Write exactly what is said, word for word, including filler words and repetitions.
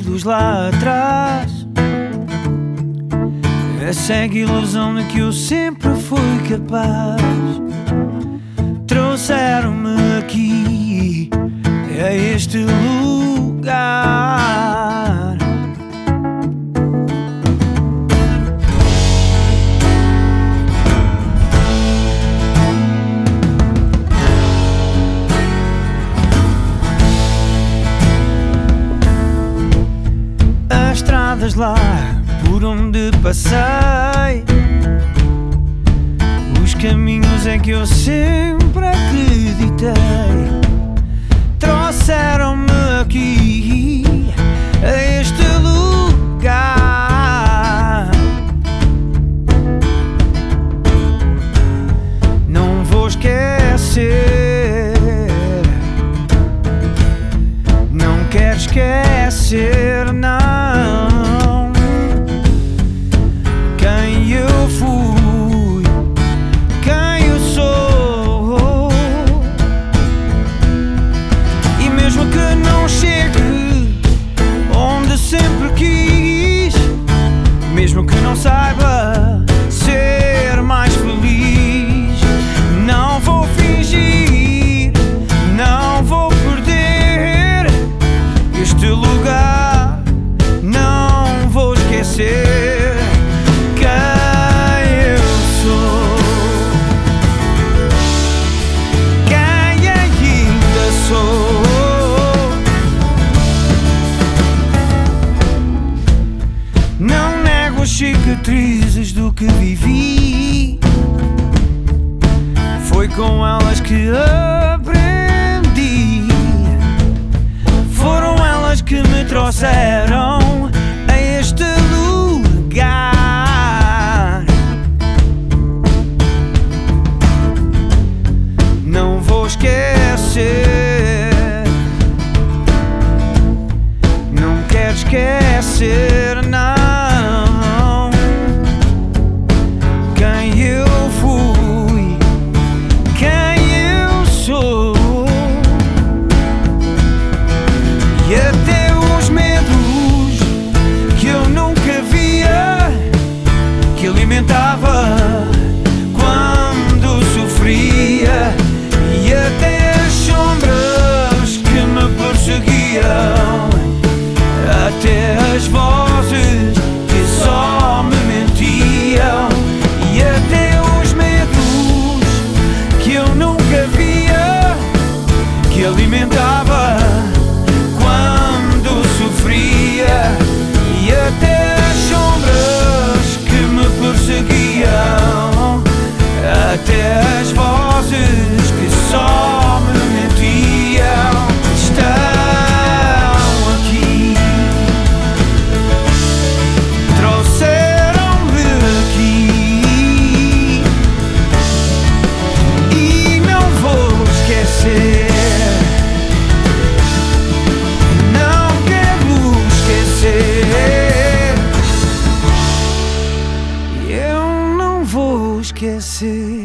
perdidos lá atrás. A cega ilusão de que eu sempre fui capaz. Trouxeram-me aqui, a este lugar. As estradas lá por onde passei, os caminhos em que eu sempre acreditei, trouxeram-me aqui, a este lugar. Não vou esquecer, não quero esquecer, não. Quem eu fui, quem eu sou. E mesmo que não chegue onde sempre quis, mesmo que não saiba ser mais feliz, não vou fingir, não vou perder este lugar, não vou esquecer. Não nego as cicatrizes do que vivi, foi com elas que aprendi. Foram elas que me trouxeram a este lugar. Não vou esquecer, não quero esquecer, não. E até os medos que eu nunca via, que alimentava quando sofria, e até as sombras que me perseguiam, até as vozes que só me mentiam, e até os medos que eu nunca via, que alimentava quando sofria, e até as sombras que me perseguiam, até as vozes que só me mentiam, estão aqui, trouxeram-me aqui, e não vou esquecer. Eu não vou esquecer.